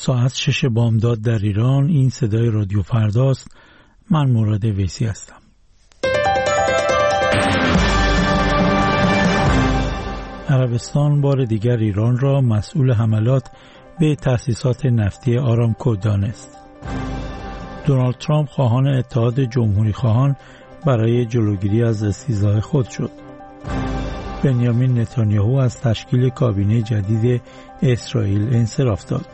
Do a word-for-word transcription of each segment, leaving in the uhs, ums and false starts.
ساعت شش بامداد در ایران. این صدای رادیو فرداست. من مراد ویسی هستم. عربستان بار دیگر ایران را مسئول حملات به تأسیسات نفتی آرامکو دانست. دونالد ترامپ خواهان اتحاد جمهوری خواهان برای جلوگیری از استیضاح خود شد. بنیامین نتانیاهو از تشکیل کابینه جدید اسرائیل انصراف داد.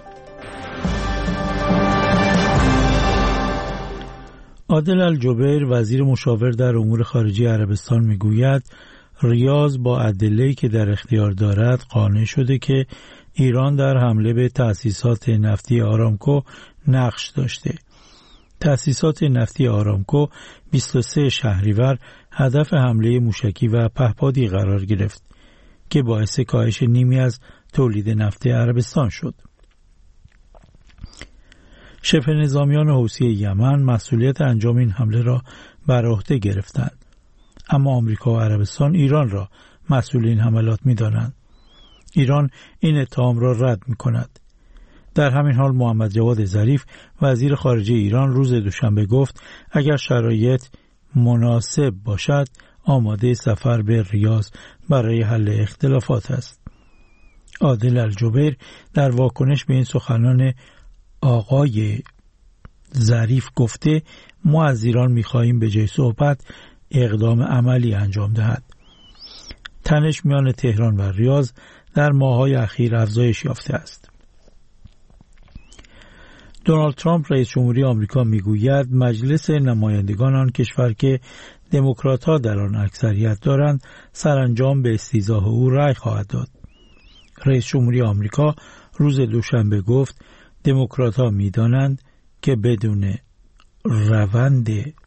عادل الجبیر وزیر مشاور در امور خارجه عربستان میگوید ریاض با ادله‌ای که در اختیار دارد قانع شده که ایران در حمله به تأسیسات نفتی آرامکو نقش داشته. تأسیسات نفتی آرامکو بیست و سوم شهریور هدف حمله موشکی و پهپادی قرار گرفت که باعث کاهش نیمی از تولید نفت عربستان شد. شبه نظامیان حوثی یمن مسئولیت انجام این حمله را بر عهده گرفتند، اما آمریکا و عربستان ایران را مسئول این حملات می‌دانند. ایران این اتهام را رد می‌کند. در همین حال محمد جواد ظریف وزیر خارجه ایران روز دوشنبه گفت اگر شرایط مناسب باشد آماده سفر به ریاض برای حل اختلافات است. عادل الجبیر در واکنش به این سخنان آقای ظریف گفته ما از ایران می‌خواهیم به جای صحبت اقدام عملی انجام دهد. تنش میان تهران و ریاض در ماه‌های اخیر افزایش یافته است. دونالد ترامپ رئیس جمهوری آمریکا میگوید مجلس نمایندگان آن کشور که دموکرات‌ها در آن اکثریت دارند سرانجام به استیضاح او رأی خواهد داد. رئیس جمهوری آمریکا روز دوشنبه گفت دموکرات‌ها می‌دانند که بدون روند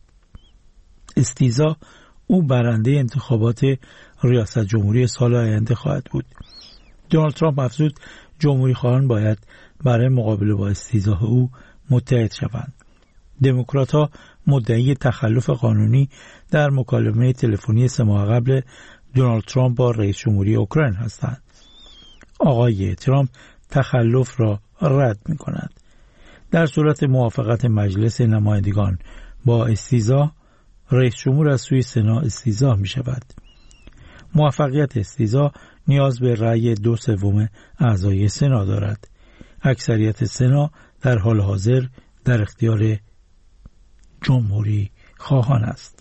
استیضاح او برنده انتخابات ریاست جمهوری سال آینده خواهد بود. دونالد ترامپ افزود جمهوری خواهان باید برای مقابله با استیضاح او متحد شوند. دموکرات‌ها مدعی تخلف قانونی در مکالمه تلفنی سه ماه قبل دونالد ترامپ با رئیس جمهوری اوکراین هستند. آقای ترامپ تخلف را رد می‌کند. در صورت موافقت مجلس نمایندگان با استیضاح، رئیس جمهور از سوی سنا استیضاح می‌شود. موفقیت استیضاح نیاز به رأی دو سوم اعضای سنا دارد. اکثریت سنا در حال حاضر در اختیار جمهوری خواهان است.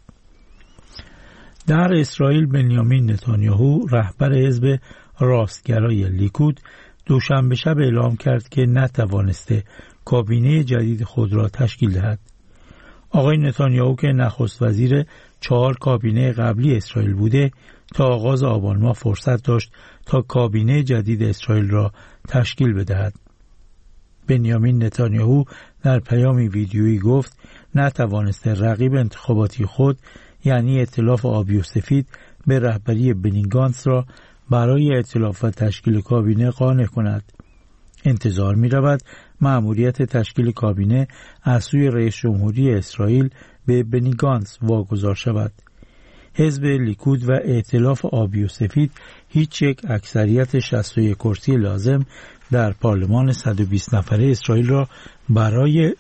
در اسرائیل بنیامین نتانیاهو رهبر حزب راستگرای لیکود دوشنبه شب اعلام کرد که نتوانسته کابینه جدید خود را تشکیل دهد. آقای نتانیاهو که نخست وزیر چهار کابینه قبلی اسرائیل بوده تا آغاز آبان ماه فرصت داشت تا کابینه جدید اسرائیل را تشکیل بدهد. بنیامین نتانیاهو در پیامی ویدیویی گفت نتوانسته رقیب انتخاباتی خود یعنی ائتلاف آبی و سفید به رهبری بنی گانتز را برای ائتلاف و تشکیل کابینه قانع کند. انتظار می رود مأموریت تشکیل کابینه از سوی رئیس جمهوری اسرائیل به بنی گانتز واگذار شود. حزب لیکود و ائتلاف آبی و سفید هیچ یک اکثریت شصت و یک کرسی لازم در پارلمان صد و بیست نفره اسرائیل را برای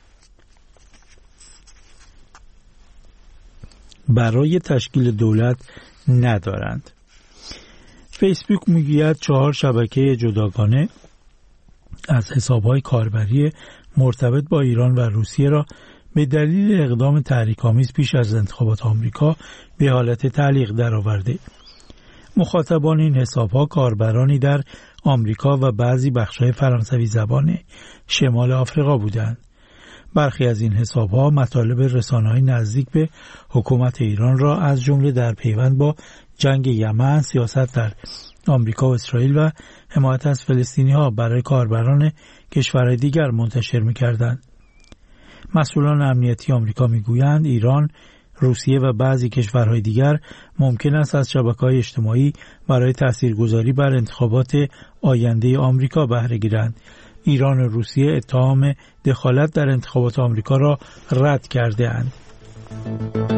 برای تشکیل دولت ندارند. فیسبوک میگوید چهار شبکه جداگانه از حسابهای کاربری مرتبط با ایران و روسیه را به دلیل اقدام تحریک‌آمیز پیش از انتخابات آمریکا به حالت تعلیق درآورده. مخاطبان این حساب‌ها کاربرانی در آمریکا و بعضی بخش‌های فرانسوی زبان شمال آفریقا بودند. برخی از این حساب‌ها مطالب رسانه‌های نزدیک به حکومت ایران را از جمله در پیوند با جنگ یمن، سیاست در آمریکا و اسرائیل و حمایت از فلسطینی‌ها برای کاربران کشورهای دیگر منتشر می‌کردند. مسئولان امنیتی آمریکا می‌گویند ایران، روسیه و بعضی کشورهای دیگر ممکن است از شبکه‌های اجتماعی برای تاثیرگذاری بر انتخابات آینده آمریکا بهره گیرند. ایران و روسیه اتهام دخالت در انتخابات آمریکا را رد کرده‌اند.